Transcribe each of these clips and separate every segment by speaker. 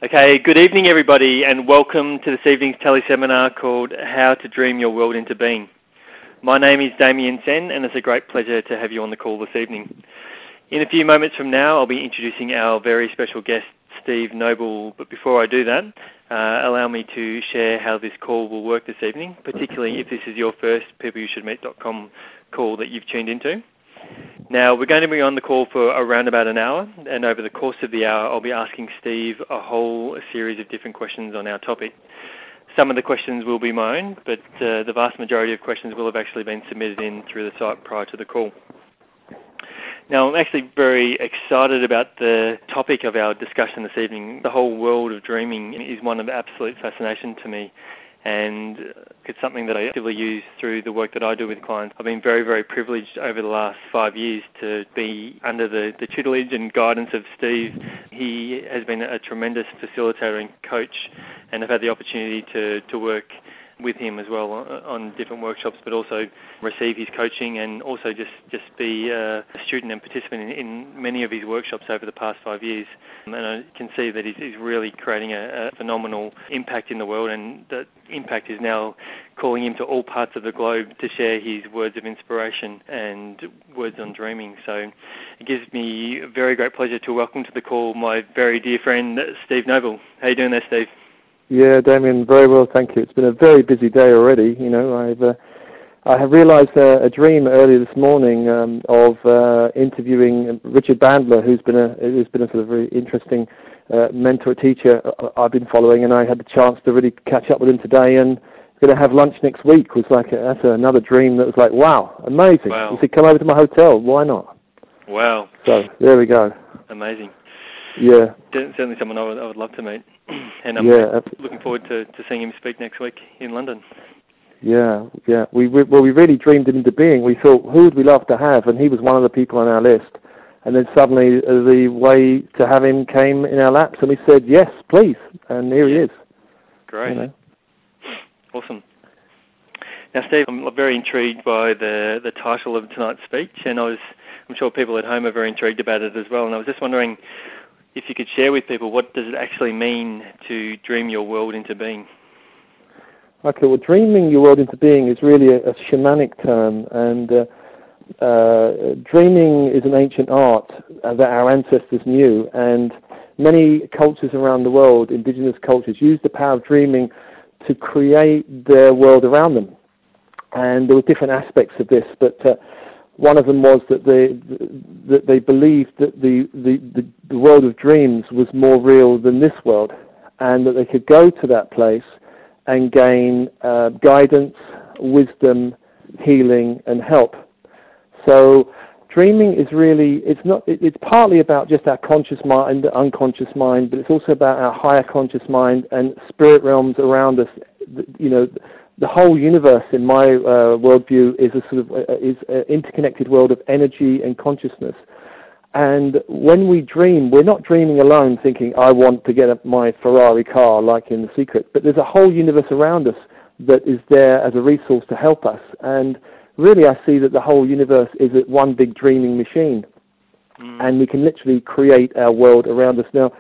Speaker 1: Okay, good evening everybody and welcome to this evening's teleseminar called How to Dream Your World into Being. My name is Damien Sen and it's a great pleasure to have you on the call this evening. In a few moments from now I'll be introducing our very special guest Steve Noble, but before I do that, allow me to share how this call will work this evening, particularly if this is your first peopleyoushouldmeet.com call that you've tuned into. Now, we're going to be on the call for around about an hour, and over the course of the hour, I'll be asking Steve a whole series of different questions on our topic. Some of the questions will be my own, but the vast majority of questions will have actually been submitted in through the site prior to the call. Now, I'm actually very excited about the topic of our discussion this evening. The whole world of dreaming is one of absolute fascination to me, and it's something that I actively use through the work that I do with clients. I've been very, very privileged over the last 5 years to be under the tutelage and guidance of Steve. He has been a tremendous facilitator and coach, and I've had the opportunity to work with him as well on different workshops, but also receive his coaching and also just be a student and participant in many of his workshops over the past 5 years. And I can see that he's really creating a phenomenal impact in the world, and that impact is now calling him to all parts of the globe to share his words of inspiration and words on dreaming. So it gives me a very great pleasure to welcome to the call my very dear friend Steve Noble. How are you doing there, Steve?
Speaker 2: Yeah, Damien, very well, thank you. It's been a very busy day already. You know, I have realised a dream earlier this morning of interviewing Richard Bandler, who's been a sort of very interesting mentor teacher I've been following, and I had the chance to really catch up with him today. And going to have lunch next week. Was like that's another dream that was like, wow, amazing.
Speaker 1: Wow.
Speaker 2: He said, come over to my hotel. Why not?
Speaker 1: Wow.
Speaker 2: So there we go.
Speaker 1: Amazing.
Speaker 2: Yeah.
Speaker 1: Certainly someone I would love to meet. And I'm looking forward to seeing him speak next week in London.
Speaker 2: Yeah. We really dreamed it into being. We thought, who would we love to have? And he was one of the people on our list. And then suddenly the way to have him came in our laps, and we said, yes, please. And here he is.
Speaker 1: Great.
Speaker 2: You know.
Speaker 1: Awesome. Now, Steve, I'm very intrigued by the title of tonight's speech, and I'm sure people at home are very intrigued about it as well. And I was just wondering if you could share with people, what does it actually mean to dream your world into being?
Speaker 2: Okay, well, dreaming your world into being is really a shamanic term, and dreaming is an ancient art that our ancestors knew, and many cultures around the world, indigenous cultures, use the power of dreaming to create their world around them. And there were different aspects of this, but one of them was that they believed that the world of dreams was more real than this world, and that they could go to that place and gain guidance, wisdom, healing, and help. So dreaming is really, it's partly about just our conscious mind, unconscious mind, but it's also about our higher conscious mind and spirit realms around us. You know, the whole universe, in my worldview, is a sort of is an interconnected world of energy and consciousness. And when we dream, we're not dreaming alone, thinking, I want to get my Ferrari car, like in The Secret. But there's a whole universe around us that is there as a resource to help us. And really, I see that the whole universe is one big dreaming machine, and we can literally create our world around us. Now,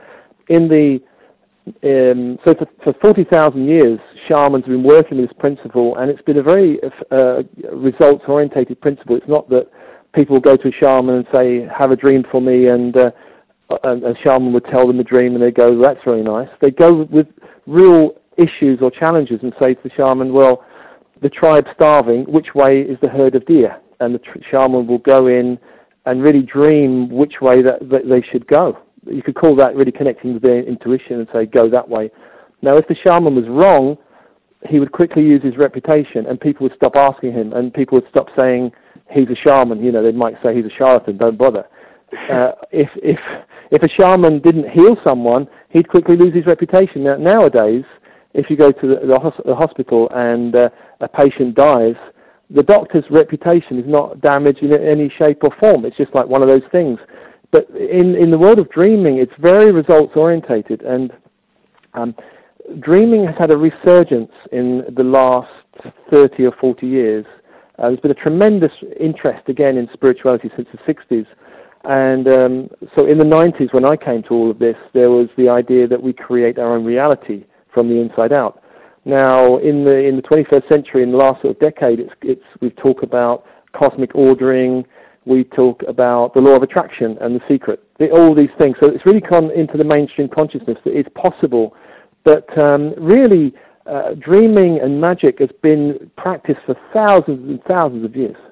Speaker 2: so for 40,000 years, shamans have been working with this principle, and it's been a very results-orientated principle. It's not that people go to a shaman and say, have a dream for me, and a shaman would tell them a dream, and they go, that's very nice. They go with real issues or challenges and say to the shaman, well, the tribe's starving, which way is the herd of deer? And the shaman will go in and really dream which way that they should go. You could call that really connecting with their intuition and say, go that way. Now, if the shaman was wrong, he would quickly use his reputation, and people would stop asking him, and people would stop saying, he's a shaman. You know, they might say he's a charlatan, don't bother. If a shaman didn't heal someone, he'd quickly lose his reputation. Now, nowadays, if you go to the hospital and a patient dies, the doctor's reputation is not damaged in any shape or form. It's just like one of those things. But in the world of dreaming, it's very results-orientated, and dreaming has had a resurgence in the last 30 or 40 years. There's been a tremendous interest, again, in spirituality since the 60s, And so in the 90s, when I came to all of this, there was the idea that we create our own reality from the inside out. Now, in the 21st century, in the last sort of decade, we talk about cosmic ordering, we talk about the law of attraction and the secret, all these things. So it's really come into the mainstream consciousness that it's possible. But really, dreaming and magic has been practiced for thousands and thousands of years.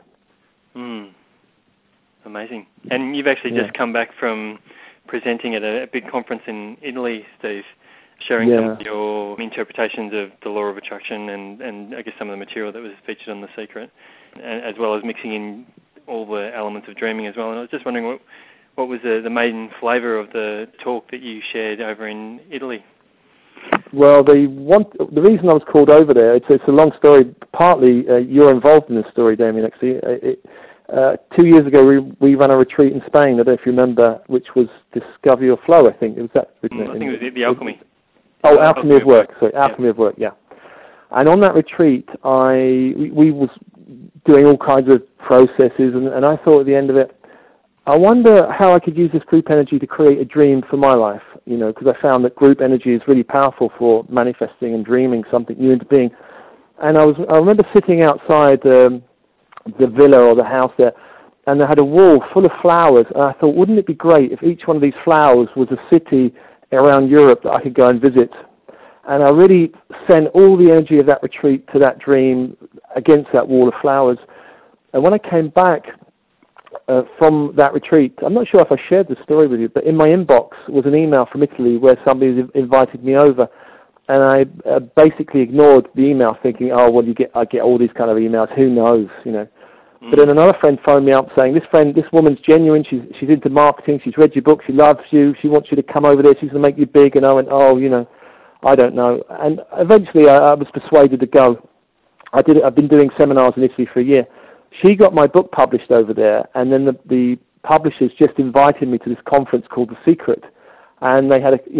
Speaker 1: Amazing. And you've actually just come back from presenting at a big conference in Italy, Steve, sharing some of your interpretations of the law of attraction and I guess some of the material that was featured on The Secret, as well as mixing in all the elements of dreaming as well. And I was just wondering what was the main flavour of the talk that you shared over in Italy?
Speaker 2: Well, the reason I was called over there, it's a long story. Partly you're involved in this story, Damien, actually. 2 years ago, we ran a retreat in Spain, I don't know if you remember, which was Discover Your Flow, I think. It was that.
Speaker 1: I think it was the Alchemy.
Speaker 2: Alchemy of Work. Sorry, Alchemy of Work, yeah. And on that retreat, we was doing all kinds of processes, and I thought at the end of it, I wonder how I could use this group energy to create a dream for my life, because I found that group energy is really powerful for manifesting and dreaming something new into being. And I remember sitting outside the villa or the house there, and they had a wall full of flowers, and I thought, wouldn't it be great if each one of these flowers was a city around Europe that I could go and visit? And I really sent all the energy of that retreat to that dream against that wall of flowers. And when I came back from that retreat, I'm not sure if I shared the story with you, but in my inbox was an email from Italy where somebody invited me over. And I basically ignored the email, thinking, "Oh, well, I get all these kind of emails. Who knows, But then another friend phoned me up saying, "This woman's genuine. She's into marketing. She's read your book. She loves you. She wants you to come over there. She's going to make you big." And I went, "Oh, I don't know." And eventually, I was persuaded to go. I've been doing seminars in Italy for a year. She got my book published over there, and then the publishers just invited me to this conference called The Secret. And they had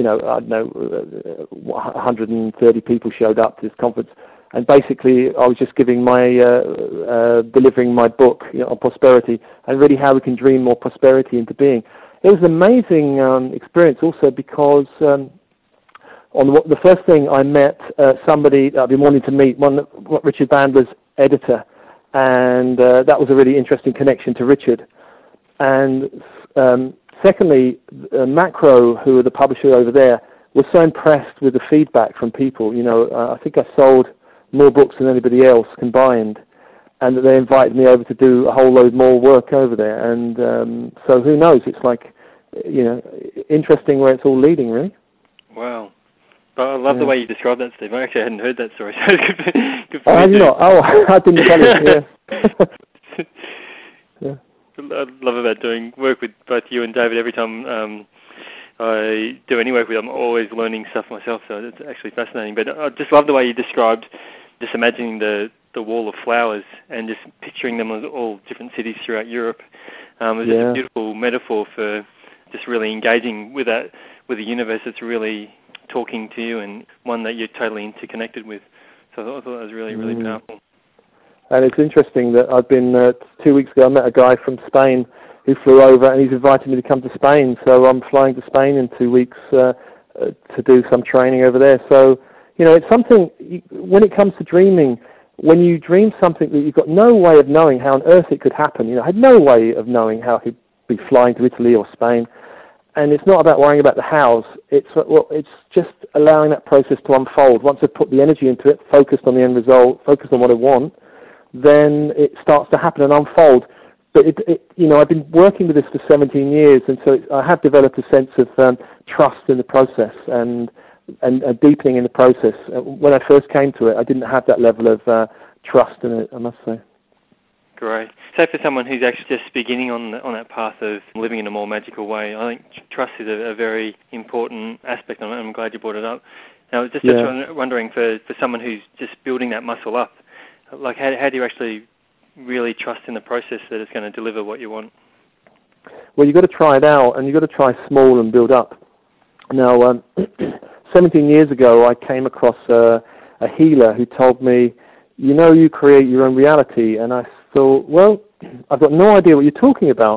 Speaker 2: 130 people showed up to this conference. And basically, I was just giving delivering my book on prosperity and really how we can dream more prosperity into being. It was an amazing experience also because on the first thing I met somebody that I've been wanting to meet, Richard Bandler's editor. And that was a really interesting connection to Richard. And secondly, Macro, who are the publisher over there, was so impressed with the feedback from people. I think I sold more books than anybody else combined, and that they invited me over to do a whole load more work over there. And so who knows? It's like, interesting where it's all leading, really.
Speaker 1: Wow. I love the way you described that, Steve. I actually hadn't heard that story, so it's good for
Speaker 2: me. I didn't tell you, yeah.
Speaker 1: I love about doing work with both you and David. Every time I do any work with them, I'm always learning stuff myself, so it's actually fascinating. But I just love the way you described just imagining the wall of flowers and just picturing them as all different cities throughout Europe. It's just a beautiful metaphor for just really engaging with the universe that's really talking to you and one that you're totally interconnected with. So I thought that was really, really powerful.
Speaker 2: And it's interesting that I've been, 2 weeks ago, I met a guy from Spain who flew over and he's invited me to come to Spain. So I'm flying to Spain in 2 weeks to do some training over there. So, it's something, when it comes to dreaming, when you dream something that you've got no way of knowing how on earth it could happen, I had no way of knowing how I could be flying to Italy or Spain. And it's not about worrying about the hows. It's just allowing that process to unfold. Once I put the energy into it, focused on the end result, focused on what I want, then it starts to happen and unfold. But I've been working with this for 17 years, and so I have developed a sense of trust in the process and a deepening in the process. When I first came to it, I didn't have that level of trust in it, I must say.
Speaker 1: Great. So for someone who's actually just beginning on that path of living in a more magical way, I think trust is a very important aspect of it, and I'm glad you brought it up. Now, I was just wondering, for someone who's just building that muscle up, like how do you actually really trust in the process that it's going to deliver what you want?
Speaker 2: Well, you've got to try it out, and you've got to try small and build up. Now, 17 years ago, I came across a healer who told me, you create your own reality. And I thought, well, I've got no idea what you're talking about,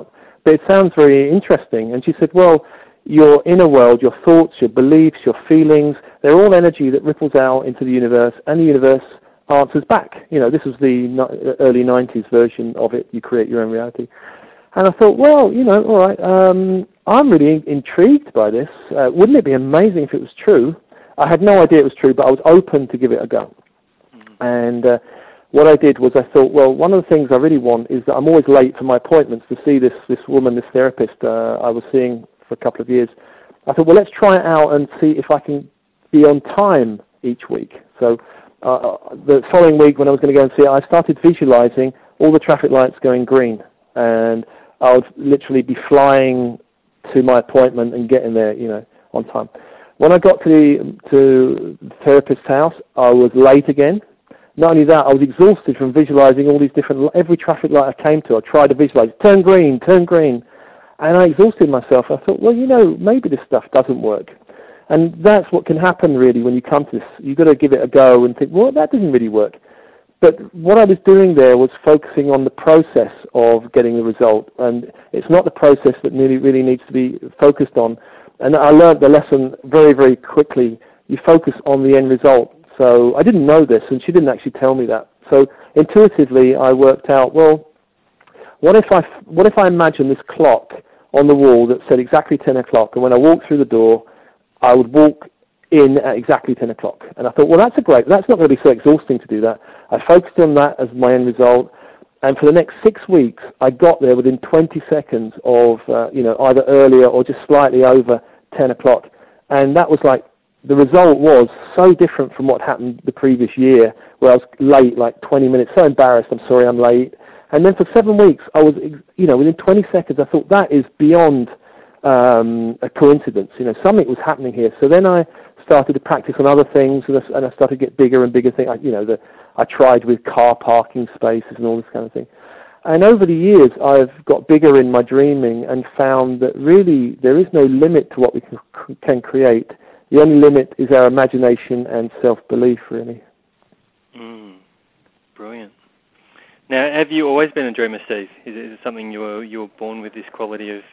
Speaker 2: but it sounds very interesting. And she said, well, your inner world, your thoughts, your beliefs, your feelings, they're all energy that ripples out into the universe, and the universe answers back. This was the early 90s version of it. You create your own reality. And I thought, well, all right, I'm really intrigued by this. Wouldn't it be amazing if it was true? I had no idea it was true, but I was open to give it a go. And what I did was I thought, well, one of the things I really want is that I'm always late for my appointments to see this woman, this therapist I was seeing for a couple of years. I thought, well, let's try it out and see if I can be on time each week. So the following week when I was going to go and see it, I started visualizing all the traffic lights going green. And I would literally be flying to my appointment and getting there, on time. When I got to the therapist's house, I was late again. Not only that, I was exhausted from visualizing all these every traffic light I came to, I tried to visualize, turn green, and I exhausted myself. I thought, well, maybe this stuff doesn't work. And that's what can happen really when you come to this. You've got to give it a go and think, well, that doesn't really work. But what I was doing there was focusing on the process of getting the result, and it's not the process that really needs to be focused on. And I learned the lesson very, very quickly. You focus on the end result. So I didn't know this, and she didn't actually tell me that. So intuitively, I worked out, well, what if I imagine this clock on the wall that said exactly 10 o'clock, and when I walked through the door, I would walk in at exactly 10 o'clock. And I thought, well, that's not going to be so exhausting to do that. I focused on that as my end result, and for the next 6 weeks, I got there within 20 seconds of, either earlier or just slightly over 10 o'clock. And that was like, the result was so different from what happened the previous year, where I was late, like 20 minutes, so embarrassed, I'm sorry I'm late. And then for 7 weeks, I was, within 20 seconds, I thought that is beyond a coincidence. Something was happening here. So then I started to practice on other things, and I started to get bigger and bigger things. I tried with car parking spaces and all this kind of thing. And over the years, I've got bigger in my dreaming and found that really there is no limit to what we can create. The only limit is our imagination and self-belief, really.
Speaker 1: Brilliant. Now, have you always been a dreamer, Steve? Is it something you were born with, this quality of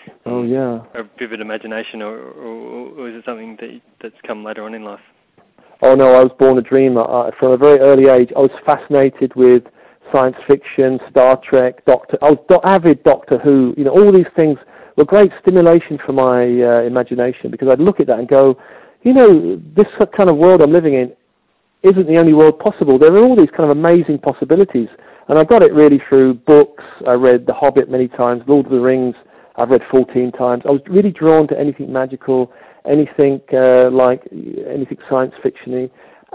Speaker 1: a vivid imagination, or is it something that's come later on in life?
Speaker 2: Oh no, I was born a dreamer. From a very early age, I was fascinated with science fiction, Star Trek, I was avid Doctor Who. All these things were great stimulation for my imagination, because I'd look at that and go, this kind of world I'm living in isn't the only world possible. There are all these kind of amazing possibilities. And I got it really through books. I read The Hobbit many times, Lord of the Rings I've read 14 times. I was really drawn to anything magical, anything anything science fiction-y.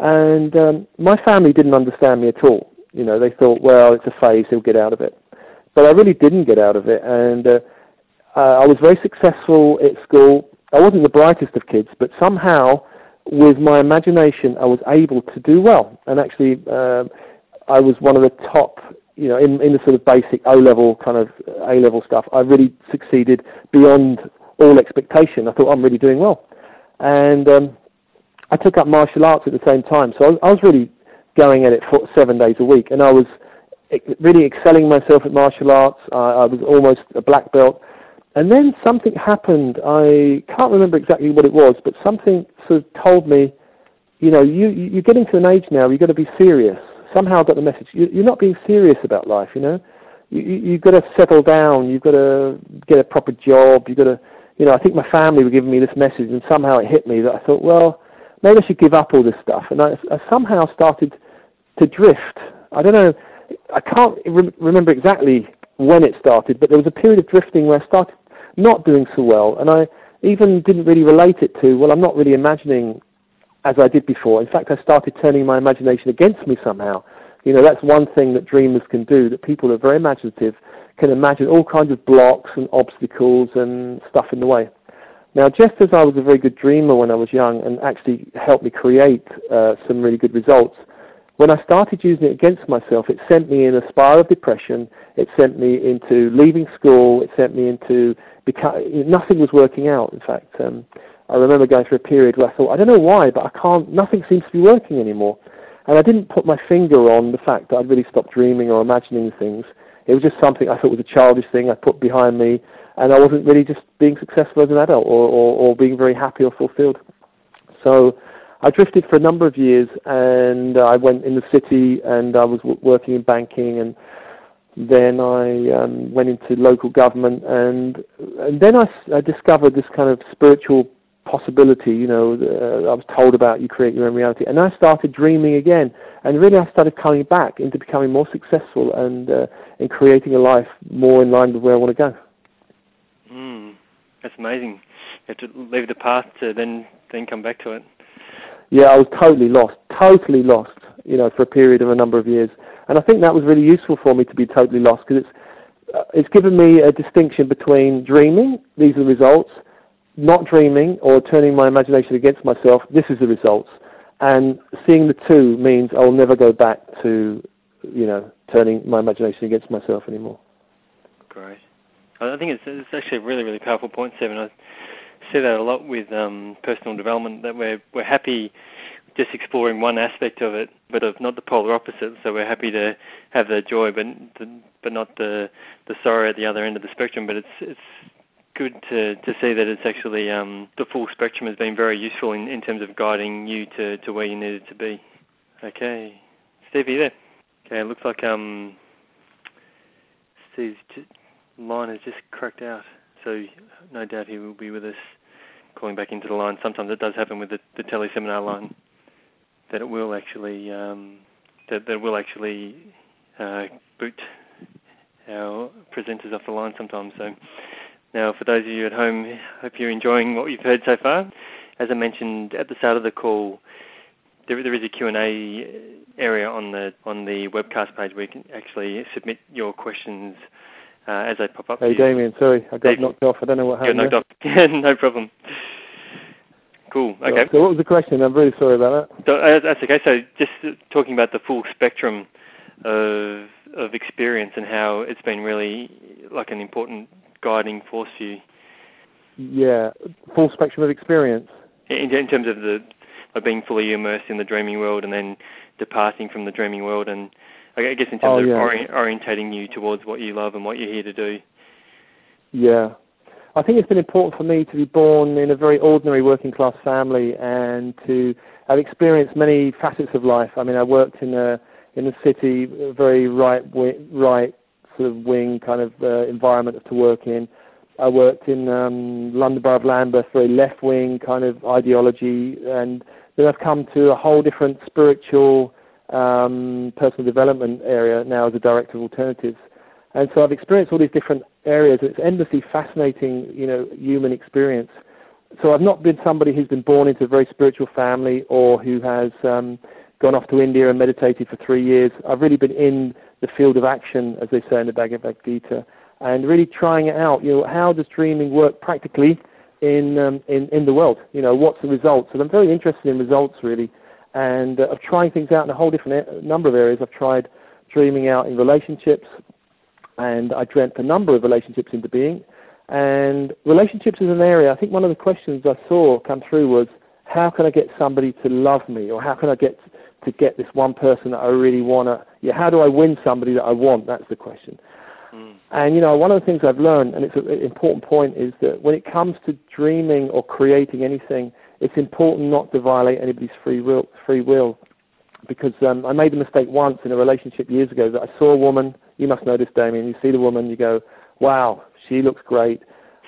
Speaker 2: And my family didn't understand me at all. They thought, well, it's a phase, he'll get out of it. But I really didn't get out of it. And I was very successful at school. I wasn't the brightest of kids, but somehow, with my imagination, I was able to do well. And actually, I was one of the top, in the sort of basic O-level kind of A-level stuff. I really succeeded beyond all expectation. I thought, I'm really doing well. And I took up martial arts at the same time. So I was really going at it for 7 days a week. And I was really excelling myself at martial arts. I was almost a black belt. And then something happened. I can't remember exactly what it was, but something sort of told me, you're getting to an age now where you've got to be serious. Somehow I got the message, you're not being serious about life, You've got to settle down. You've got to get a proper job. You've got to, I think my family were giving me this message, and somehow it hit me that I thought, well, maybe I should give up all this stuff. And I somehow started to drift. I don't know, I can't remember exactly when it started, but there was a period of drifting where I started not doing so well, and I even didn't really relate it to, well, I'm not really imagining as I did before. In fact, I started turning my imagination against me somehow. That's one thing that dreamers can do, that people who are very imaginative can imagine all kinds of blocks and obstacles and stuff in the way. Now, just as I was a very good dreamer when I was young and actually helped me create some really good results, when I started using it against myself, it sent me in a spiral of depression. It sent me into leaving school. It sent me into nothing was working out, in fact. I remember going through a period where I thought, I don't know why, but nothing seems to be working anymore. And I didn't put my finger on the fact that I'd really stopped dreaming or imagining things. It was just something I thought was a childish thing I put behind me, and I wasn't really just being successful as an adult or being very happy or fulfilled. So I drifted for a number of years, and I went in the city, and I was working in banking, and then I went into local government, and then I discovered this kind of spiritual possibility. You know, I was told about you create your own reality, and I started dreaming again, and really I started coming back into becoming more successful and in creating a life more in line with where I want to go.
Speaker 1: That's amazing. You have to leave the past to then come back to it.
Speaker 2: Yeah, I was totally lost, you know, for a period of a number of years. And I think that was really useful for me to be totally lost, because it's given me a distinction between dreaming, these are the results, not dreaming or turning my imagination against myself, this is the results. And seeing the two means I will never go back to, you know, turning my imagination against myself anymore.
Speaker 1: Great. I think it's actually a really, really powerful point, Stephen. I see that a lot with personal development, that we're happy just exploring one aspect of it, but of not the polar opposite. So we're happy to have the joy, but not the sorrow at the other end of the spectrum. But it's good to see that it's actually the full spectrum has been very useful in terms of guiding you to where you needed to be. Okay, Steve, are you there? Okay, it looks like Steve's line has just cracked out, so no doubt he will be with us calling back into the line. Sometimes it does happen with the teleseminar line, that it will actually boot our presenters off the line sometimes. So now, for those of you at home, hope you're enjoying what you've heard so far. As I mentioned at the start of the call, there is a Q&A area on the webcast page where you can actually submit your questions as they pop up.
Speaker 2: Hey, Damien, sorry, I got knocked off. I don't know what happened.
Speaker 1: Got knocked off. No problem. Cool. Okay.
Speaker 2: So what was the question? I'm really sorry about that.
Speaker 1: So that's okay. So just talking about the full spectrum of experience and how it's been really like an important guiding force for you.
Speaker 2: Yeah, full spectrum of experience.
Speaker 1: In terms of being fully immersed in the dreaming world and then departing from the dreaming world, and I guess in terms of orientating you towards what you love and what you're here to do.
Speaker 2: Yeah. I think it's been important for me to be born in a very ordinary working class family and to have experienced many facets of life. I mean, I worked in the city, a very right sort of wing kind of environment to work in. I worked in London Borough of Lambeth, very left wing kind of ideology, and then I've come to a whole different spiritual personal development area now as a director of alternatives. And so I've experienced all these different areas. It's endlessly fascinating, you know, human experience. So I've not been somebody who's been born into a very spiritual family or who has gone off to India and meditated for 3 years. I've really been in the field of action, as they say in the Bhagavad Gita, and really trying it out. You know, how does dreaming work practically in the world? You know, what's the results? And I'm very interested in results, really, and of trying things out in a whole different number of areas. I've tried dreaming out in relationships, and I dreamt a number of relationships into being. And relationships is an area, I think one of the questions I saw come through was, how can I get somebody to love me? Or how can I get this one person that I really want to, how do I win somebody that I want? That's the question. And, you know, one of the things I've learned, and it's an important point, is that when it comes to dreaming or creating anything, it's important not to violate anybody's free will. Because I made the mistake once in a relationship years ago that I saw a woman, you must know this, Damien, you see the woman, you go, wow, she looks great.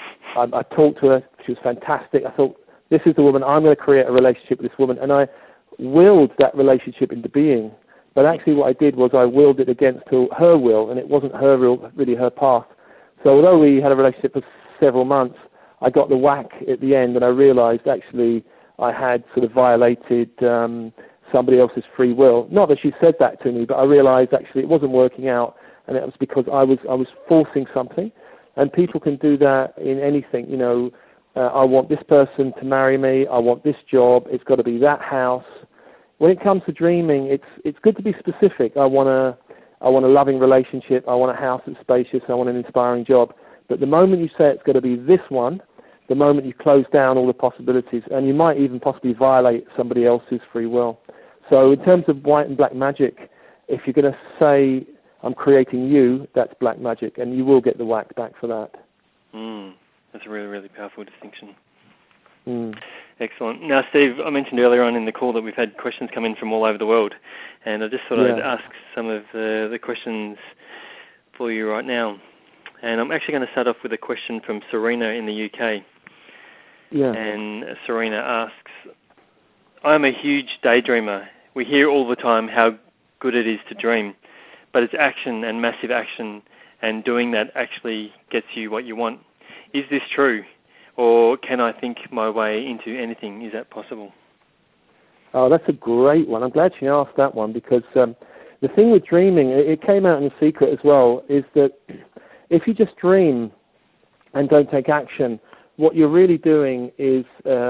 Speaker 2: I talked to her, she was fantastic. I thought, this is the woman, I'm going to create a relationship with this woman. And I willed that relationship into being. But actually what I did was I willed it against her will, and it wasn't really her path. So although we had a relationship for several months, I got the whack at the end, and I realized actually I had sort of violated somebody else's free will. Not that she said that to me, but I realized actually it wasn't working out, and it was because I was forcing something. And people can do that in anything, you know. I want this person to marry me. I want this job. It's got to be that house. When it comes to dreaming, it's good to be specific. I want a loving relationship. I want a house that's spacious. I want an inspiring job. But the moment you say it's got to be this one, the moment you close down all the possibilities, and you might even possibly violate somebody else's free will. So in terms of white and black magic, if you're going to say I'm creating you, that's black magic, and you will get the whack back for that.
Speaker 1: That's a really, really powerful distinction.
Speaker 2: Mm.
Speaker 1: Excellent. Now, Steve, I mentioned earlier on in the call that we've had questions come in from all over the world, and I just thought I'd ask some of the questions for you right now. And I'm actually going to start off with a question from Serena in the UK.
Speaker 2: Yeah.
Speaker 1: And Serena asks, I'm a huge daydreamer. We hear all the time how good it is to dream, but it's action and massive action, and doing that actually gets you what you want. Is this true? Or can I think my way into anything? Is that possible?
Speaker 2: Oh, that's a great one. I'm glad you asked that one, because the thing with dreaming, it came out in the secret as well, is that if you just dream and don't take action, what you're really doing is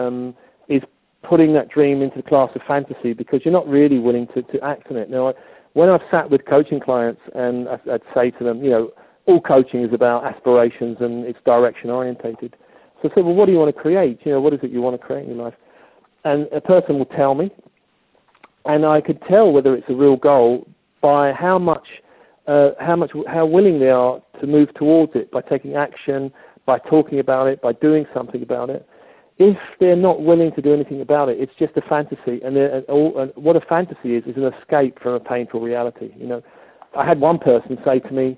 Speaker 2: putting that dream into the class of fantasy, because you're not really willing to act on it. Now, when I've sat with coaching clients, and I'd say to them, all coaching is about aspirations and it's direction orientated. So I said, well, what do you want to create? What is it you want to create in your life? And a person will tell me, and I could tell whether it's a real goal by how willing they are to move towards it, by taking action, by talking about it, by doing something about it. If they're not willing to do anything about it, it's just a fantasy. And what a fantasy is an escape from a painful reality. I had one person say to me,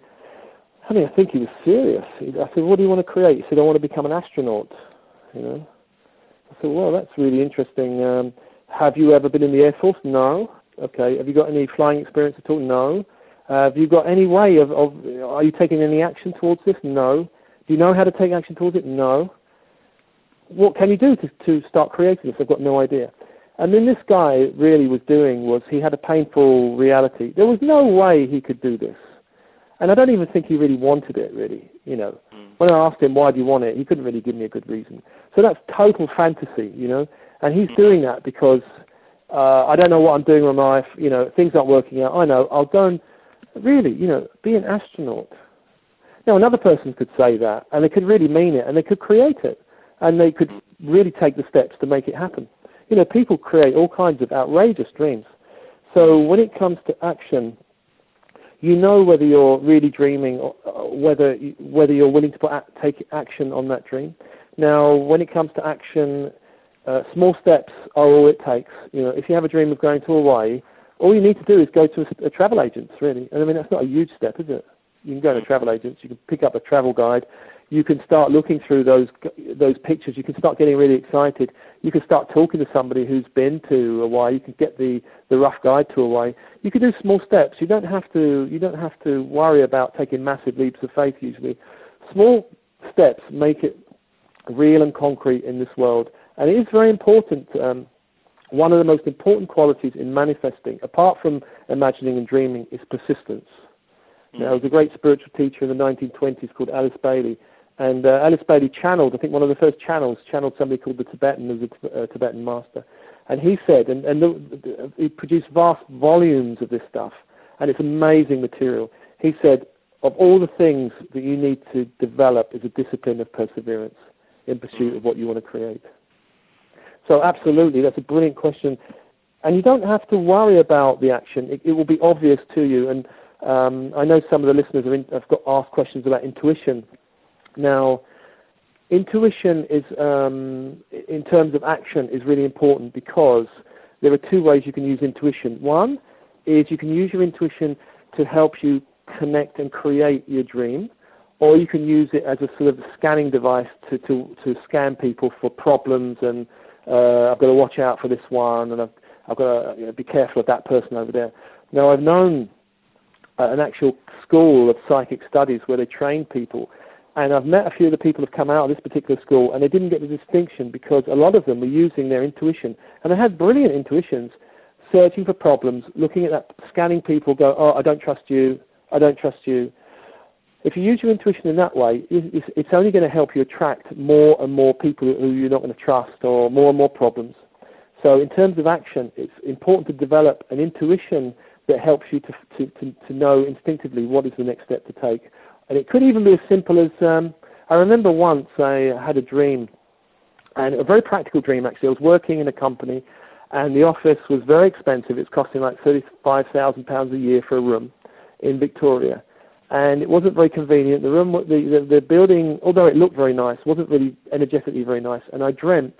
Speaker 2: I think he was serious. I said, what do you want to create? He said, I want to become an astronaut. I said, well, that's really interesting. Have you ever been in the Air Force? No. Okay. Have you got any flying experience at all? No. Have you got any way of are you taking any action towards this? No. Do you know how to take action towards it? No. What can you do to start creating this? I've got no idea. And then this guy really was he had a painful reality. There was no way he could do this. And I don't even think he really wanted it, really. When I asked him, why do you want it, he couldn't really give me a good reason. So that's total fantasy, And he's doing that because I don't know what I'm doing in my life, things aren't working out. I know, I'll go and really, be an astronaut. Now, another person could say that, and they could really mean it, and they could create it, and they could really take the steps to make it happen. People create all kinds of outrageous dreams. So when it comes to action, whether you're really dreaming or whether you're willing to take action on that dream. Now, when it comes to action, small steps are all it takes. If you have a dream of going to Hawaii, all you need to do is go to a travel agent, really. And that's not a huge step, is it? You can go to travel agents. You can pick up a travel guide. You can start looking through those pictures. You can start getting really excited. You can start talking to somebody who's been to Hawaii. You can get the rough guide to Hawaii. You can do small steps. You don't have to worry about taking massive leaps of faith usually. Small steps make it real and concrete in this world. And it is very important. One of the most important qualities in manifesting, apart from imagining and dreaming, is persistence. Now, there was a great spiritual teacher in the 1920s called Alice Bailey. And Alice Bailey channeled, I think one of the first channeled somebody called the Tibetan, who was a Tibetan master. And he said, he produced vast volumes of this stuff, and it's amazing material. He said, of all the things that you need to develop is a discipline of perseverance in pursuit of what you want to create. So absolutely, that's a brilliant question. And you don't have to worry about the action. It will be obvious to you. And I know some of the listeners have got asked questions about intuition. Now, intuition is, in terms of action, is really important because there are two ways you can use intuition. One is you can use your intuition to help you connect and create your dream, or you can use it as a sort of scanning device to scan people for problems, and I've got to watch out for this one, and I've got to be careful of that person over there. Now, I've known an actual school of psychic studies where they train people, and I've met a few of the people who have come out of this particular school, and they didn't get the distinction because a lot of them were using their intuition, and they had brilliant intuitions, searching for problems, looking at that, scanning people, go, oh, I don't trust you, I don't trust you. If you use your intuition in that way, it's only going to help you attract more and more people who you're not going to trust, or more and more problems. So in terms of action, it's important to develop an intuition that helps you to know instinctively what is the next step to take. And it could even be as simple as, I remember once I had a dream, and a very practical dream actually. I was working in a company, and the office was very expensive. It's costing like £35,000 a year for a room. in Victoria. And it wasn't very convenient. The room, the building, although it looked very nice, wasn't really energetically very nice. And I dreamt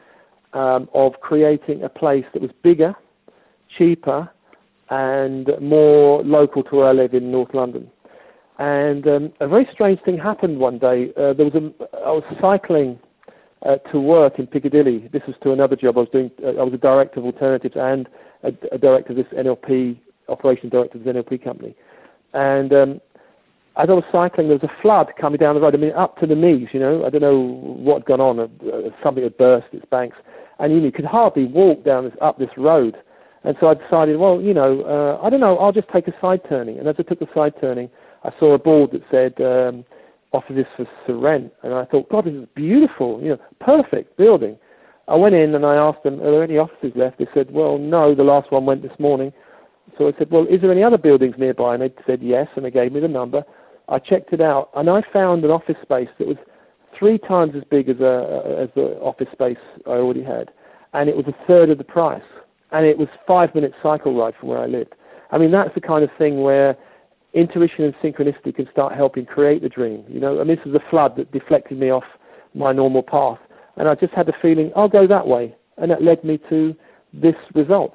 Speaker 2: of creating a place that was bigger, cheaper, and more local to where I live in North London. And a very strange thing happened one day. I was cycling to work in Piccadilly. This was to another job I was doing. I was a director of alternatives and a director of this NLP, operations director of this NLP company. And as I was cycling, there was a flood coming down the road. I mean, up to the knees, you know. I don't know what had gone on. Something had burst its banks. And you could hardly walk up this road. And so I decided, well, I don't know, I'll just take a side turning. And as I took the side turning, I saw a board that said, offer this for rent. And I thought, God, this is beautiful, perfect building. I went in and I asked them, are there any offices left? They said, well, no, the last one went this morning. So I said, well, is there any other buildings nearby? And they said yes, and they gave me the number. I checked it out, and I found an office space that was 3 times as big as the office space I already had. And it was a third of the price. And it was 5-minute cycle ride from where I lived. I mean, that's the kind of thing where intuition and synchronicity can start helping create the dream. And this was a flood that deflected me off my normal path. And I just had the feeling, I'll go that way. And that led me to this result.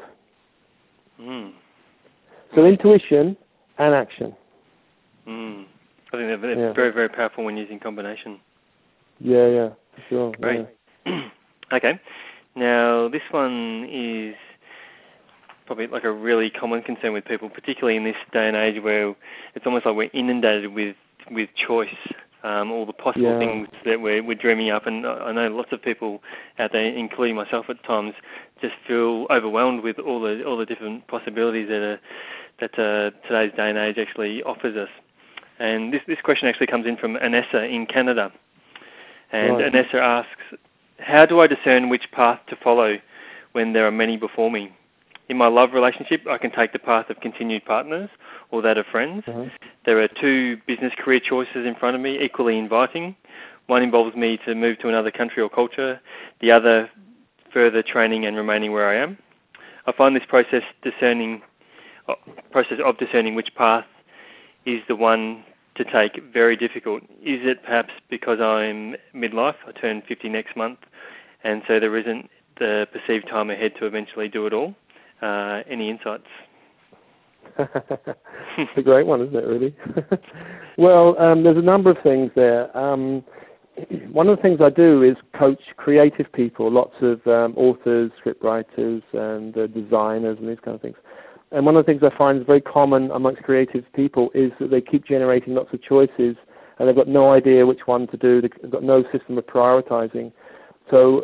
Speaker 1: Mm.
Speaker 2: So intuition and action.
Speaker 1: Mm. I think they're very, very powerful when using combination.
Speaker 2: Yeah, for sure.
Speaker 1: Great. Yeah. Okay. Now, this one is probably like a really common concern with people, particularly in this day and age where it's almost like we're inundated with choice, all the possible things that we're dreaming up. And I know lots of people out there, including myself at times, just feel overwhelmed with all the different possibilities that today's day and age actually offers us. And this question actually comes in from Anessa in Canada. And right. Anessa asks, how do I discern which path to follow when there are many before me? In my love relationship, I can take the path of continued partners or that of friends. Mm-hmm. There are 2 business career choices in front of me, equally inviting. One involves me to move to another country or culture. The other, further training and remaining where I am. I find this process of discerning which path is the one to take very difficult. Is it perhaps because I'm midlife? I turn 50 next month, and so there isn't the perceived time ahead to eventually do it all? Any insights?
Speaker 2: It's a great one, isn't it, really? Well, there's a number of things there. One of the things I do is coach creative people, lots of authors, script writers, and designers and these kind of things. And one of the things I find is very common amongst creative people is that they keep generating lots of choices and they've got no idea which one to do. They've got no system of prioritizing. So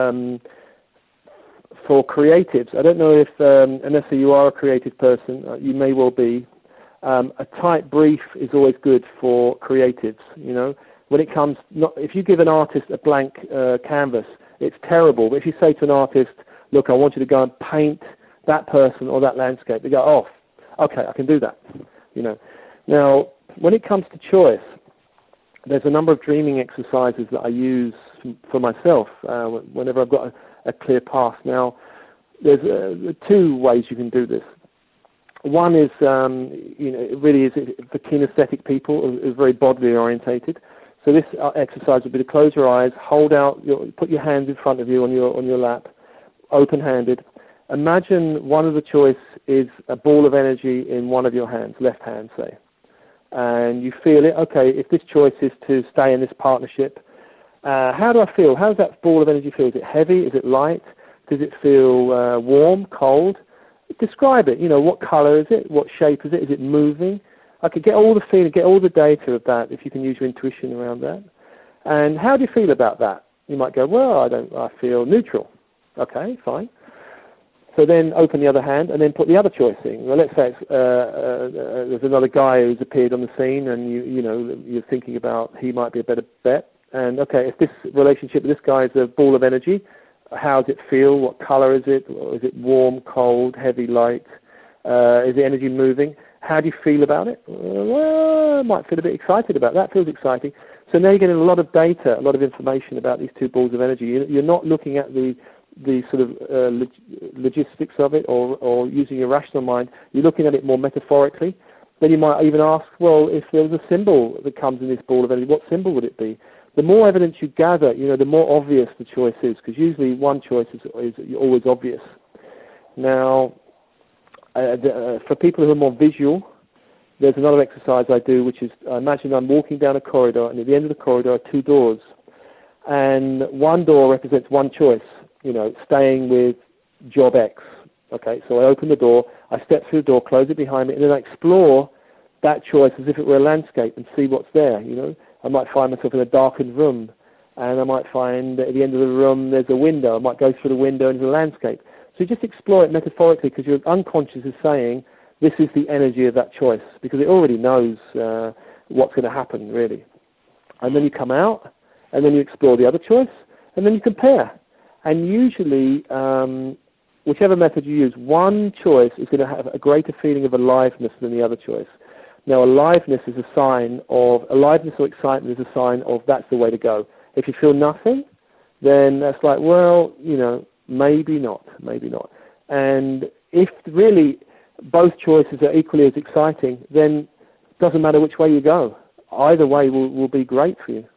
Speaker 2: for creatives, I don't know if, Anessa, you are a creative person. You may well be. A tight brief is always good for creatives, When it comes, if you give an artist a blank canvas, it's terrible. But if you say to an artist, look, I want you to go and paint that person or that landscape, they go, oh, okay, I can do that. Now, when it comes to choice, there's a number of dreaming exercises that I use for myself whenever I've got a clear path. Now, there's 2 ways you can do this. One is, it really is for kinesthetic people, is very bodily orientated. So this exercise would be to close your eyes, put your hands in front of you on your lap, open-handed. Imagine one of the choice is a ball of energy in one of your hands, left hand, say. And you feel it, okay, if this choice is to stay in this partnership, how do I feel? How does that ball of energy feel? Is it heavy? Is it light? Does it feel warm, cold? Describe it. What color is it? What shape is it? Is it moving? I could get all the feeling, get all the data of that if you can use your intuition around that. And how do you feel about that? You might go, well, I feel neutral. Okay, fine. So then open the other hand and then put the other choice in. Well, let's say there's another guy who's appeared on the scene and you're thinking about he might be a better bet. And okay, if this relationship with this guy is a ball of energy, how does it feel? What color is it? Is it warm, cold, heavy, light? Is the energy moving? How do you feel about it? Well, I might feel a bit excited about that. Feels exciting. So now you're getting a lot of data, a lot of information about these 2 balls of energy. You're not looking at the sort of logistics of it or using your rational mind. You're looking at it more metaphorically. Then you might even ask, well, if there was a symbol that comes in this ball of energy, what symbol would it be? The more evidence you gather, the more obvious the choice is, because usually one choice is always obvious. Now, for people who are more visual, there's another exercise I do, which is, imagine I'm walking down a corridor, and at the end of the corridor are two doors. And one door represents one choice, staying with job X. Okay, so I open the door, I step through the door, close it behind me, and then I explore that choice as if it were a landscape and see what's there, I might find myself in a darkened room, and I might find that at the end of the room there's a window. I might go through the window into the landscape. So you just explore it metaphorically, because your unconscious is saying, this is the energy of that choice, because it already knows what's going to happen, really. And then you come out, and then you explore the other choice, and then you compare. And usually, whichever method you use, one choice is going to have a greater feeling of aliveness than the other choice. Now, aliveness or excitement is a sign of that's the way to go. If you feel nothing, then that's like, well, maybe not. And if really both choices are equally as exciting, then it doesn't matter which way you go. Either way will be great for you.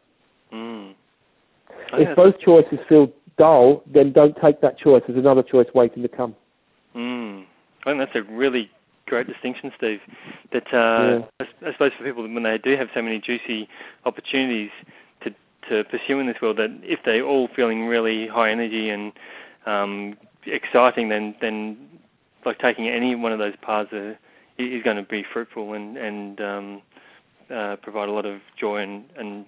Speaker 2: If both choices feel dull, then don't take that choice. There's another choice waiting to come.
Speaker 1: I think that's a really great distinction, Steve. That I suppose for people, when they do have so many juicy opportunities to pursue in this world, that if they're all feeling really high energy and exciting, then like taking any one of those paths is going to be fruitful and provide a lot of joy and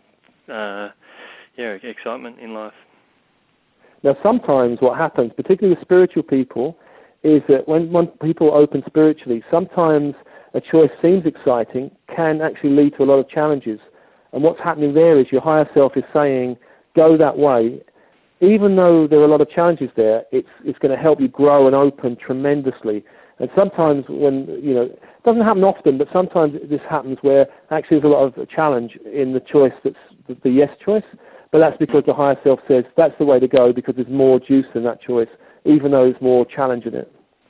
Speaker 1: excitement in life.
Speaker 2: Now, sometimes what happens, particularly with spiritual people, is that when people open spiritually, sometimes a choice seems exciting, can actually lead to a lot of challenges. And what's happening there is your higher self is saying, go that way. Even though there are a lot of challenges there, it's going to help you grow and open tremendously. And sometimes it doesn't happen often, but sometimes this happens where actually there's a lot of challenge in the choice that's the yes choice. But that's because the higher self says that's the way to go, because there's more juice in that choice, even though there's more challenge in it.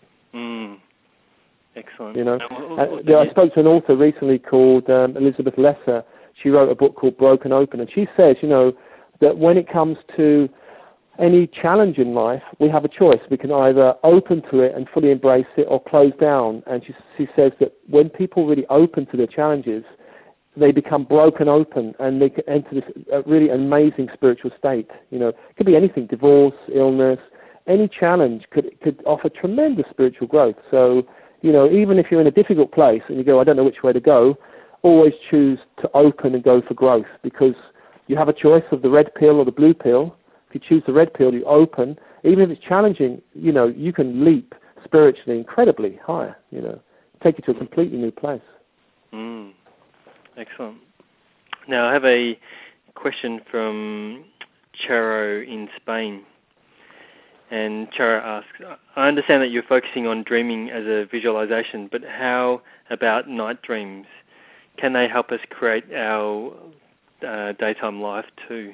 Speaker 1: Excellent.
Speaker 2: I spoke to an author recently called Elizabeth Lesser. She wrote a book called Broken Open, and she says, that when it comes to any challenge in life, we have a choice. We can either open to it and fully embrace it, or close down. And she says that when people really open to their challenges, they become broken open, and they can enter this really amazing spiritual state. It could be anything: divorce, illness, any challenge could offer tremendous spiritual growth. So, even if you're in a difficult place and you go, I don't know which way to go, always choose to open and go for growth, because you have a choice of the red pill or the blue pill. If you choose the red pill, you open. Even if it's challenging, you can leap spiritually incredibly higher, take you to a completely new place.
Speaker 1: Excellent. Now, I have a question from Charo in Spain. And Charo asks, I understand that you're focusing on dreaming as a visualization, but how about night dreams? Can they help us create our daytime life too?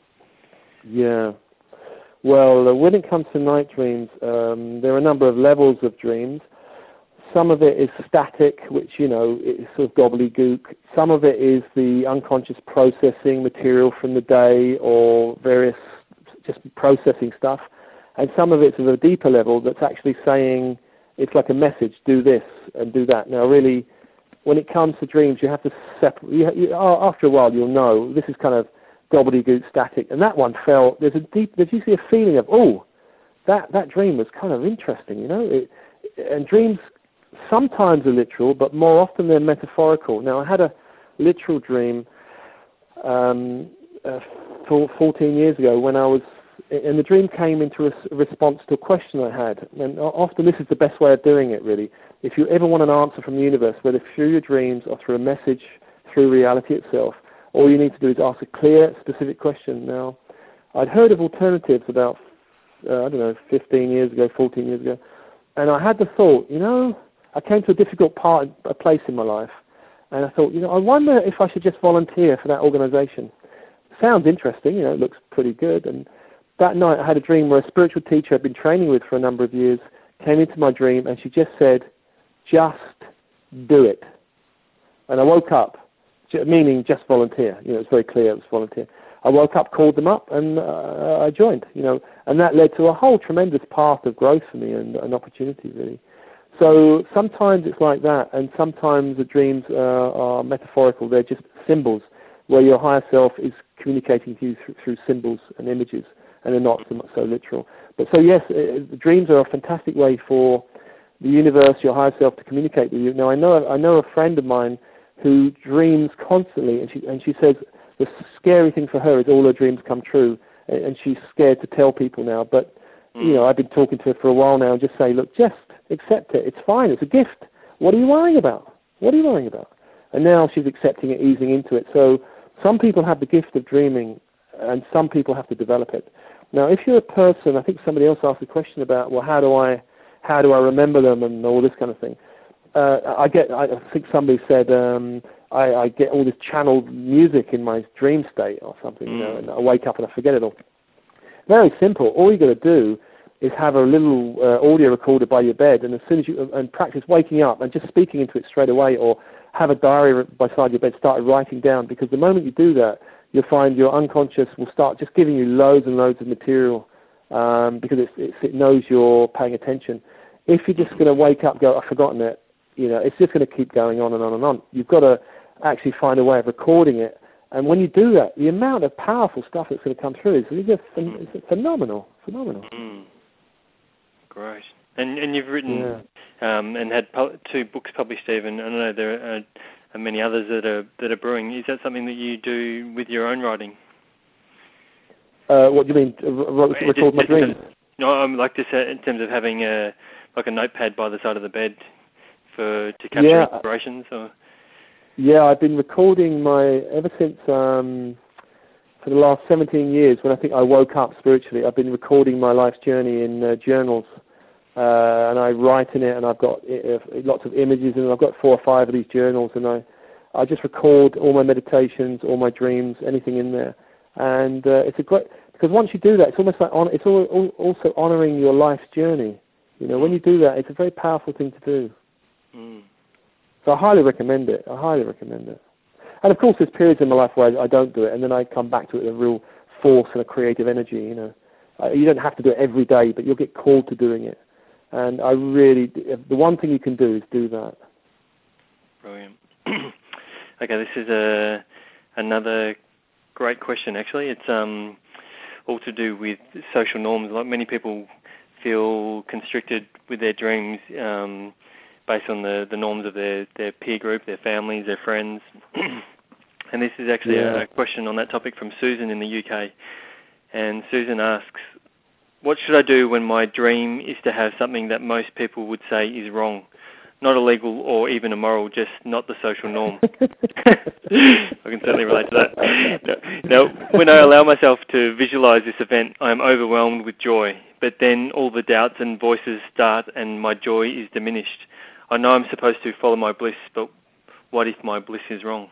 Speaker 2: Yeah. Well, when it comes to night dreams, there are a number of levels of dreams. Some of it is static, which, is sort of gobbledygook. Some of it is the unconscious processing material from the day, or various just processing stuff. And some of it's at a deeper level that's actually saying, it's like a message, do this and do that. Now, really, when it comes to dreams, you have to separate. After a while, you'll know this is kind of gobbledygook, static. And that one felt, there's usually a feeling of, that dream was kind of interesting, and dreams sometimes are literal, but more often they're metaphorical. Now, I had a literal dream 14 years ago when I was, and the dream came into a response to a question I had. And often this is the best way of doing it, really. If you ever want an answer from the universe, whether through your dreams or through a message, through reality itself, all you need to do is ask a clear, specific question. Now, I'd heard of alternatives about, 15 years ago, 14 years ago, and I had the thought, I came to a difficult place in my life, and I thought, I wonder if I should just volunteer for that organization. Sounds interesting, it looks pretty good. And that night I had a dream where a spiritual teacher I'd been training with for a number of years came into my dream, and she just said, just do it. And I woke up, meaning just volunteer. It's very clear it was volunteer. I woke up, called them up, and I joined. And that led to a whole tremendous path of growth for me and an opportunity, really. So sometimes it's like that, and sometimes the dreams are metaphorical. They're just symbols, where your higher self is communicating to you through symbols and images, and they're not so literal. But so yes, the dreams are a fantastic way for the universe, your higher self, to communicate with you. Now I know a friend of mine who dreams constantly, and she says the scary thing for her is all her dreams come true, and she's scared to tell people now. But I've been talking to her for a while now, and just say, look, just accept it. It's fine. It's a gift. What are you worrying about? What are you worrying about? And now she's accepting it, easing into it. So some people have the gift of dreaming, and some people have to develop it. Now, if you're a person, I think somebody else asked a question about, well, how do I remember them and all this kind of thing. I think somebody said I get all this channeled music in my dream state or something, and I wake up and I forget it all. Very simple. All you got to do is have a little audio recorder by your bed, and as soon as and practice waking up and just speaking into it straight away, or have a diary beside your bed, start writing down, because the moment you do that, you'll find your unconscious will start just giving you loads and loads of material, because it knows you're paying attention. If you're just going to wake up and go, I've forgotten it, it's just going to keep going on and on and on. You've got to actually find a way of recording it. And when you do that, the amount of powerful stuff that's going to come through is just phenomenal.
Speaker 1: Great. And you've written and had 2 books published, Stephen. I know there are many others that are brewing. Is that something that you do with your own writing?
Speaker 2: What do you mean? Record my dreams? No,
Speaker 1: I'm like this in terms of having a notepad by the side of the bed to capture inspirations. Or?
Speaker 2: Yeah, I've been recording ever since for the last 17 years, when I think I woke up spiritually. I've been recording my life's journey in journals, and I write in it, and I've got lots of images, and I've got 4 or 5 of these journals, and I just record all my meditations, all my dreams, anything in there. And it's a great, because once you do that, it's almost like it's also honouring your life's journey. When you do that, it's a very powerful thing to do. So I highly recommend it. And of course, there's periods in my life where I don't do it, and then I come back to it with a real force and a creative energy. You don't have to do it every day, but you'll get called to doing it. And the one thing you can do is do that.
Speaker 1: Brilliant. Okay, this is another great question. Actually, it's all to do with social norms. Like, many people feel constricted with their dreams based on the norms of their peer group, their families, their friends. And this is actually a question on that topic from Susan in the UK. And Susan asks, what should I do when my dream is to have something that most people would say is wrong? Not illegal or even immoral, just not the social norm. I can certainly relate to that. Now, when I allow myself to visualize this event, I am overwhelmed with joy. But then all the doubts and voices start and my joy is diminished. I know I'm supposed to follow my bliss, but what if my bliss is wrong?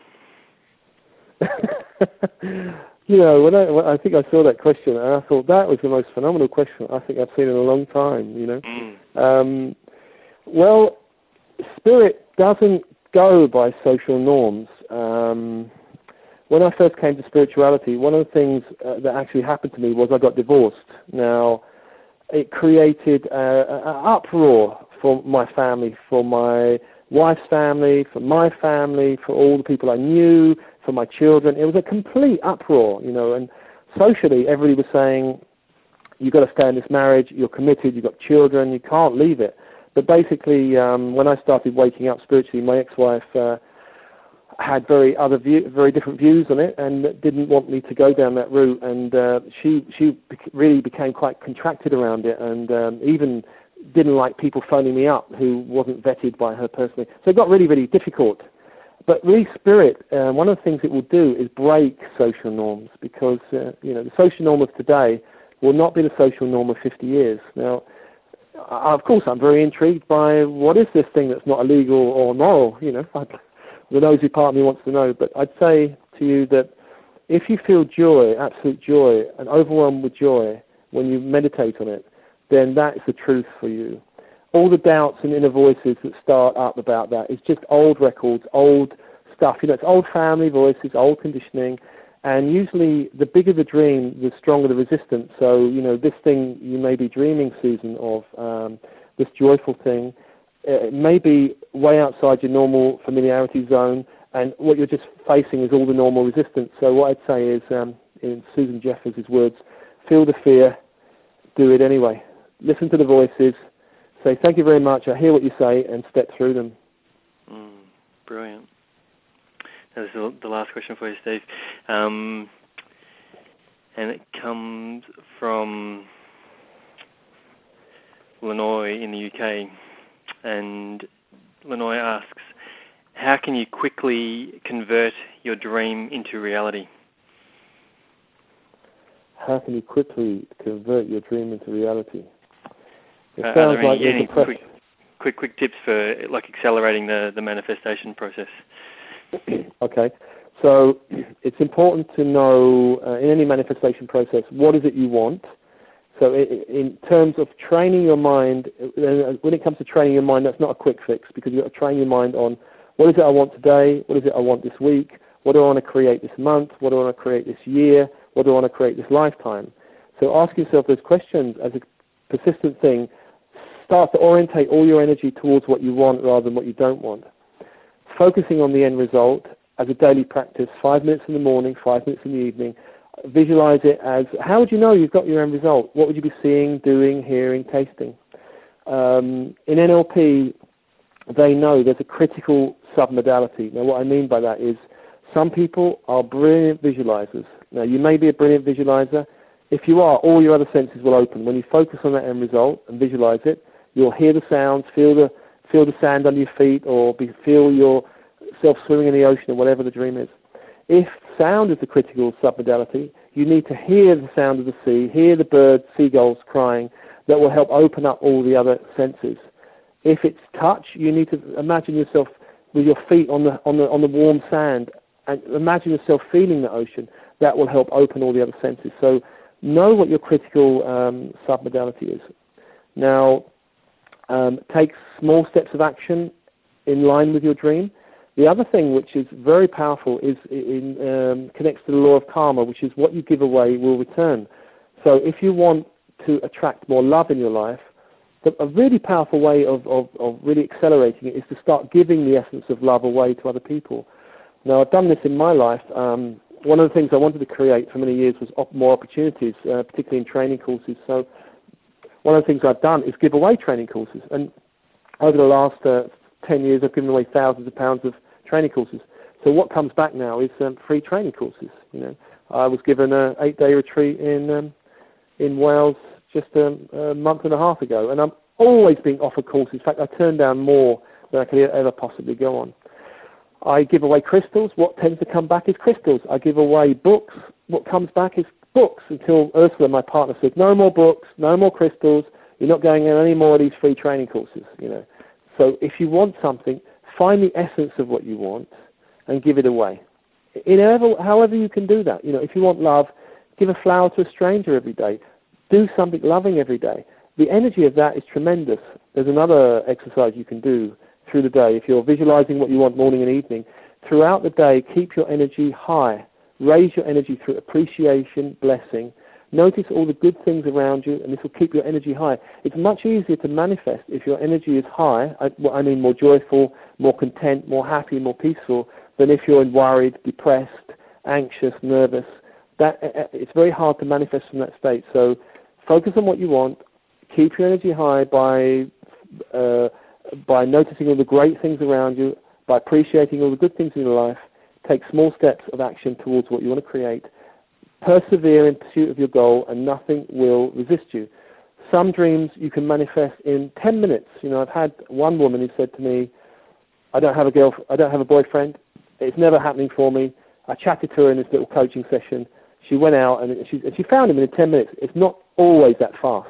Speaker 2: When I think I saw that question, and I thought that was the most phenomenal question I think I've seen in a long time. Well, spirit doesn't go by social norms. When I first came to spirituality, one of the things that actually happened to me was I got divorced. Now, it created an uproar for my family, for my wife's family, for my family, for all the people I knew, for my children. It was a complete uproar, and socially everybody was saying, you've got to stay in this marriage, you're committed, you've got children, you can't leave it. But basically, when I started waking up spiritually, my ex-wife had very different views on it and didn't want me to go down that route. And she really became quite contracted around it, and even didn't like people phoning me up who wasn't vetted by her personally. So it got really, really difficult. But really, spirit, one of the things it will do is break social norms, because the social norm of today will not be the social norm of 50 years. Now, of course, I'm very intrigued by what is this thing that's not illegal or moral. The nosy part of me wants to know. But I'd say to you that if you feel joy, absolute joy, and overwhelmed with joy when you meditate on it, then that's the truth for you. All the doubts and inner voices that start up about that is just old records, old stuff. It's old family voices, old conditioning, and usually the bigger the dream, the stronger the resistance. So, this thing you may be dreaming, Susan, of, this joyful thing, it may be way outside your normal familiarity zone, and what you're just facing is all the normal resistance. So what I'd say is, in Susan Jeffers' words, feel the fear, do it anyway. Listen to the voices, say, thank you very much, I hear what you say, and step through them.
Speaker 1: Brilliant. This is the last question for you, Steve. And it comes from Lenoy in the UK. And Lenoy asks, how can you quickly convert your dream into reality?
Speaker 2: How can you quickly convert your dream into reality? It
Speaker 1: Are
Speaker 2: sounds
Speaker 1: there
Speaker 2: like
Speaker 1: any quick tips for accelerating the manifestation process?
Speaker 2: Okay, so it's important to know in any manifestation process, what is it you want? So in terms of training your mind, when it comes to training your mind, that's not a quick fix, because you've got to train your mind on what is it I want today, what is it I want this week, what do I want to create this month, what do I want to create this year, what do I want to create this lifetime? So ask yourself those questions as a persistent thing. Start to orientate all your energy towards what you want rather than what you don't want. Focusing on the end result as a daily practice, 5 minutes in the morning, 5 minutes in the evening. Visualize it as, how would you know you've got your end result? What would you be seeing, doing, hearing, tasting? In NLP, they know there's a critical submodality. Now, what I mean by that is some people are brilliant visualizers. Now, you may be a brilliant visualizer. If you are, all your other senses will open. When you focus on that end result and visualize it, you'll hear the sounds, feel the sand under your feet, or feel yourself swimming in the ocean, or whatever the dream is. If sound is the critical submodality, you need to hear the sound of the sea, hear the birds, seagulls crying. That will help open up all the other senses. If it's touch, you need to imagine yourself with your feet on the warm sand, and imagine yourself feeling the ocean. That will help open all the other senses. So know what your critical submodality is. Now, take small steps of action in line with your dream. The other thing which is very powerful is connects to the law of karma, which is what you give away will return. So if you want to attract more love in your life, a really powerful way of really accelerating it is to start giving the essence of love away to other people. Now, I've done this in my life. One of the things I wanted to create for many years was more opportunities, particularly in training courses. So one of the things I've done is give away training courses. And over the last 10 years, I've given away thousands of pounds of training courses. So what comes back now is free training courses. I was given an 8-day retreat in Wales just a month and a half ago, and I'm always being offered courses. In fact, I turn down more than I could ever possibly go on. I give away crystals. What tends to come back is crystals. I give away books. What comes back is books, until Ursula, my partner, said, no more books, no more crystals. You're not going in any more of these free training courses. So if you want something, find the essence of what you want and give it away. However you can do that. If you want love, give a flower to a stranger every day. Do something loving every day. The energy of that is tremendous. There's another exercise you can do through the day. If you're visualizing what you want morning and evening, throughout the day, keep your energy high. Raise your energy through appreciation, blessing. Notice all the good things around you, and this will keep your energy high. It's much easier to manifest if your energy is high, I mean more joyful, more content, more happy, more peaceful, than if you're worried, depressed, anxious, nervous. It's very hard to manifest from that state. So focus on what you want. Keep your energy high by noticing all the great things around you, by appreciating all the good things in your life. Take small steps of action towards what you want to create. Persevere in pursuit of your goal, and nothing will resist you. Some dreams you can manifest in 10 minutes. I've had one woman who said to me, I don't have a boyfriend. It's never happening for me. I chatted to her in this little coaching session. She went out and she found him in 10 minutes. It's not always that fast.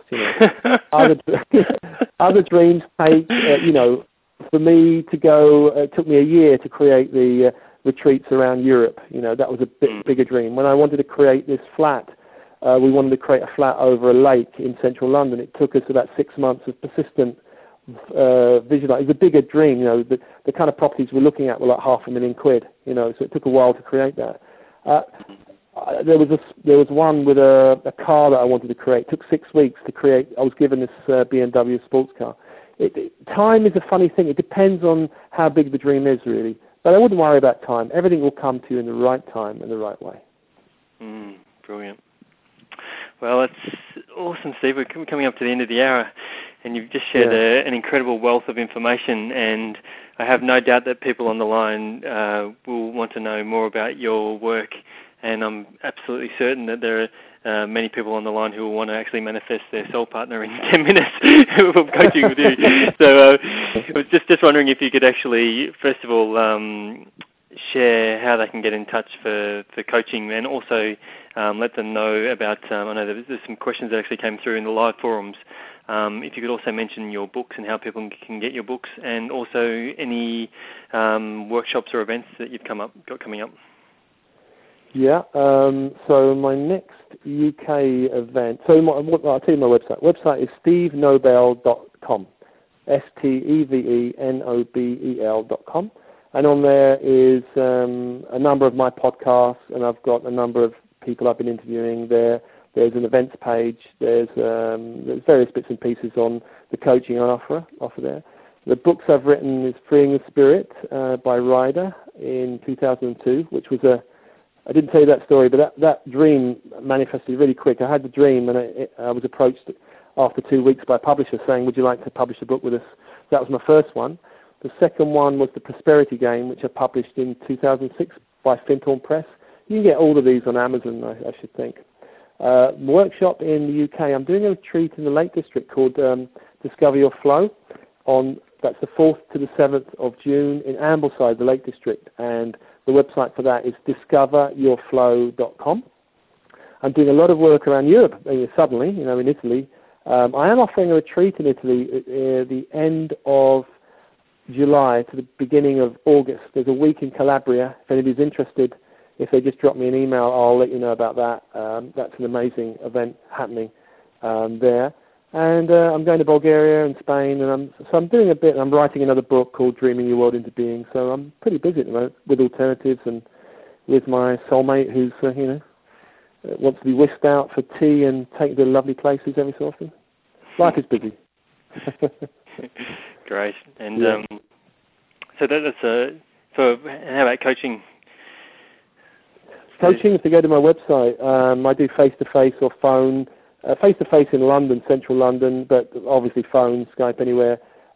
Speaker 2: Other dreams take, for me to go, it took me a year to create the retreats around Europe. That was a bit bigger dream. When I wanted to create this flat, we wanted to create a flat over a lake in central London. It took us about 6 months of persistent visualize. It's a bigger dream, you know. The kind of properties we're looking at were like £500,000, you know. So it took a while to create that. There was one with a car that I wanted to create. It took 6 weeks to create. I was given this BMW sports car. Time is a funny thing. It depends on how big the dream is, really. But I wouldn't worry about time. Everything will come to you in the right time and the right way.
Speaker 1: Brilliant. Well, that's awesome, Steve. We're coming up to the end of the hour, and you've just shared an incredible wealth of information, and I have no doubt that people on the line will want to know more about your work, and I'm absolutely certain that there are many people on the line who will want to actually manifest their soul partner in 10 minutes of coaching with you. So I was just wondering if you could actually, first of all, share how they can get in touch for coaching, and also let them know about, I know there's some questions that actually came through in the live forums. If you could also mention your books and how people can get your books, and also any workshops or events that you've got coming up.
Speaker 2: Yeah, so my next UK event, so I'll tell you my website. Website is stevenobel.com, STEVENOBEL.com. And on there is a number of my podcasts, and I've got a number of people I've been interviewing there. There's an events page. There's various bits and pieces on the coaching I offer there. The books I've written is Freeing the Spirit by Ryder in 2002, which was I didn't tell you that story, but that dream manifested really quick. I had the dream, and I was approached after 2 weeks by a publisher saying, would you like to publish a book with us? That was my first one. The second one was The Prosperity Game, which I published in 2006 by Fintorn Press. You can get all of these on Amazon, I should think. Workshop in the UK. I'm doing a retreat in the Lake District called Discover Your Flow. That's the 4th to the 7th of June in Ambleside, the Lake District. And the website for that is discoveryourflow.com. I'm doing a lot of work around Europe, suddenly, in Italy. I am offering a retreat in Italy at the end of July to the beginning of August. There's a week in Calabria. If anybody's interested, if they just drop me an email, I'll let you know about that. That's an amazing event happening there. And I'm going to Bulgaria and Spain, and I'm doing a bit. I'm writing another book called Dreaming Your World into Being. So I'm pretty busy at the moment with alternatives and with my soulmate, who's wants to be whisked out for tea and taken to lovely places every so often. Life is busy.
Speaker 1: Great. And so that's so how about coaching?
Speaker 2: Coaching, if they go to my website, I do face-to-face or phone. Face-to-face in London, central London, but obviously phone, Skype, anywhere.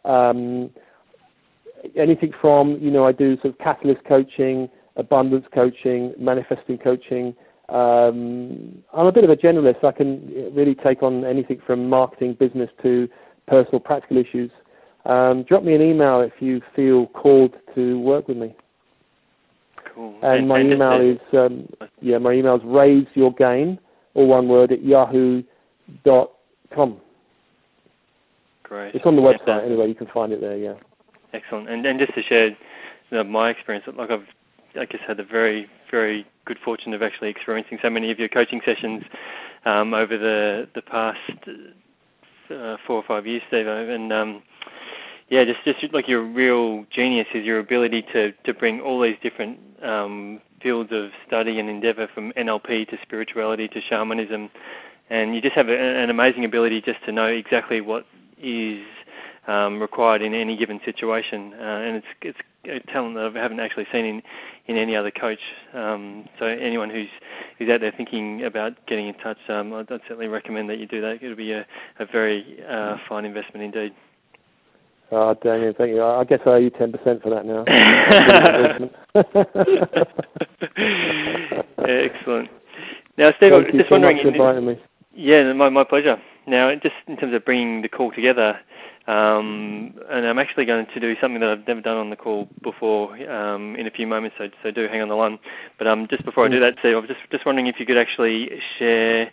Speaker 2: Anything from, I do sort of catalyst coaching, abundance coaching, manifesting coaching. I'm a bit of a generalist. I can really take on anything from marketing, business to personal, practical issues. Drop me an email if you feel called to work with me.
Speaker 1: Cool.
Speaker 2: And my email is raiseyourgain, all one word, at yahoo.com.
Speaker 1: Great.
Speaker 2: It's on the website anyway. You can find it there. Yeah.
Speaker 1: Excellent. And just to share my experience, I've had the very, very good fortune of actually experiencing so many of your coaching sessions over the past 4 or 5 years, Steve, and just like your real genius is your ability to bring all these different fields of study and endeavour, from NLP to spirituality to shamanism, and you just have an amazing ability just to know exactly what is required in any given situation, and it's a talent that I haven't actually seen in any other coach. So anyone who's out there thinking about getting in touch, I'd certainly recommend that you do that. It'll be a very fine investment indeed.
Speaker 2: Oh, Damien, thank you. I guess I owe you 10% for that now.
Speaker 1: Excellent. Now, Steve,
Speaker 2: thank you
Speaker 1: just
Speaker 2: so
Speaker 1: wondering.
Speaker 2: Much for inviting me.
Speaker 1: Yeah, my pleasure. Now, just in terms of bringing the call together, and I'm actually going to do something that I've never done on the call before in a few moments, so do hang on the line. But just before I do that, Steve, I was just wondering if you could actually share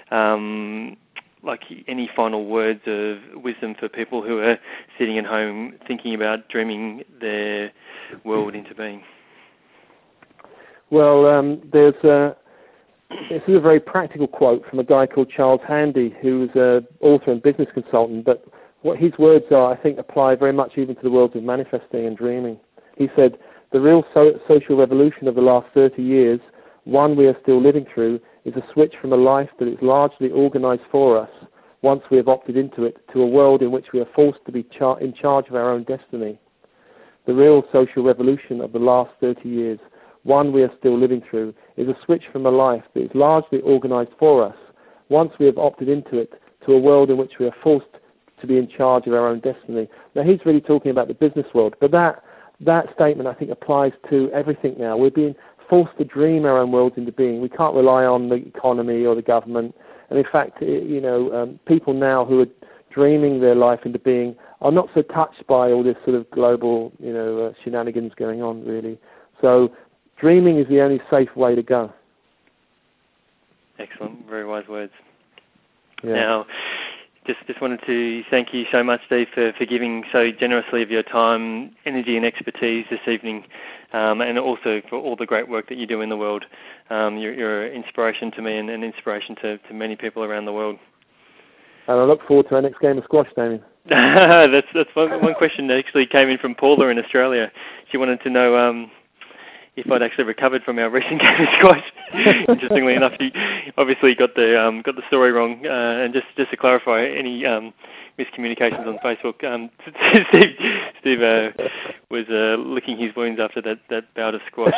Speaker 1: like any final words of wisdom for people who are sitting at home thinking about dreaming their world into being.
Speaker 2: Well, this is a very practical quote from a guy called Charles Handy, who was an author and business consultant, but what his words are, I think, apply very much even to the worlds of manifesting and dreaming. He said, the real social revolution of the last 30 years, one we are still living through, is a switch from a life that is largely organized for us, once we have opted into it, to a world in which we are forced to be in charge of our own destiny. The real social revolution of the last 30 years, one we are still living through, is a switch from a life that is largely organized for us, once we have opted into it, to a world in which we are forced to be in charge of our own destiny. Now, he's really talking about the business world, but that statement, I think, applies to everything now. We're being forced to dream our own worlds into being. We can't rely on the economy or the government. And in fact, people now who are dreaming their life into being are not so touched by all this sort of global, shenanigans going on, really. So dreaming is the only safe way to go.
Speaker 1: Excellent. Very wise words.
Speaker 2: Yeah.
Speaker 1: Now, just wanted to thank you so much, Steve, for giving so generously of your time, energy and expertise this evening, and also for all the great work that you do in the world. You're an inspiration to me and an inspiration to many people around the world.
Speaker 2: And I look forward to our next game of squash, Damien.
Speaker 1: That's one question that actually came in from Paula in Australia. She wanted to know if I'd actually recovered from our recent game of squash. Interestingly enough, you obviously got the story wrong. And just to clarify any miscommunications on Facebook, Steve was licking his wounds after that bout of squash.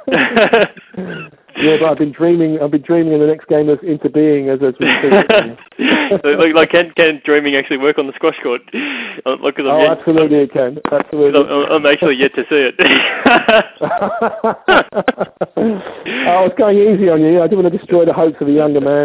Speaker 2: Yeah, but I've been dreaming of the next game of Into Being as we speak.
Speaker 1: So, like, can dreaming actually work on the squash court?
Speaker 2: Absolutely it can. Absolutely.
Speaker 1: I'm actually yet to see it.
Speaker 2: I was going easy on you. I didn't want to destroy the hopes of a younger man.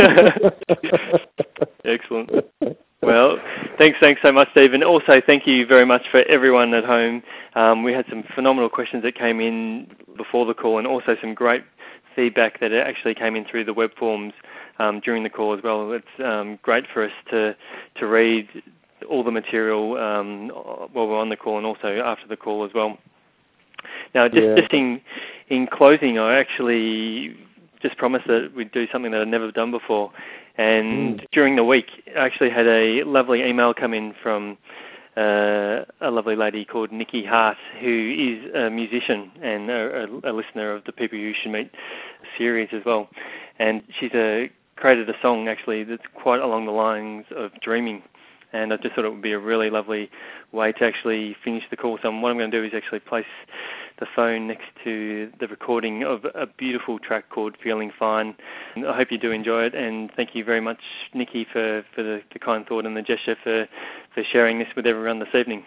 Speaker 1: Excellent. Well, thanks so much, Steve. And also thank you very much for everyone at home. We had some phenomenal questions that came in before the call, and also some great feedback that actually came in through the web forms during the call as well. It's great for us to read all the material while we're on the call and also after the call as well. Now, just in closing, I actually just promised that we'd do something that I'd never done before. And during the week, I actually had a lovely email come in from a lovely lady called Nikki Hart, who is a musician and a listener of the People You Should Meet series as well. And she's created a song, actually, that's quite along the lines of dreaming. And I just thought it would be a really lovely way to actually finish the call. So what I'm going to do is actually place the phone next to the recording of a beautiful track called Feeling Fine. And I hope you do enjoy it. And thank you very much, Nikki, for the kind thought and the gesture for sharing this with everyone this evening.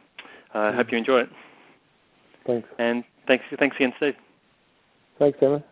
Speaker 1: I hope you enjoy it.
Speaker 2: Thanks.
Speaker 1: And thanks again, Steve.
Speaker 2: Thanks, Emma.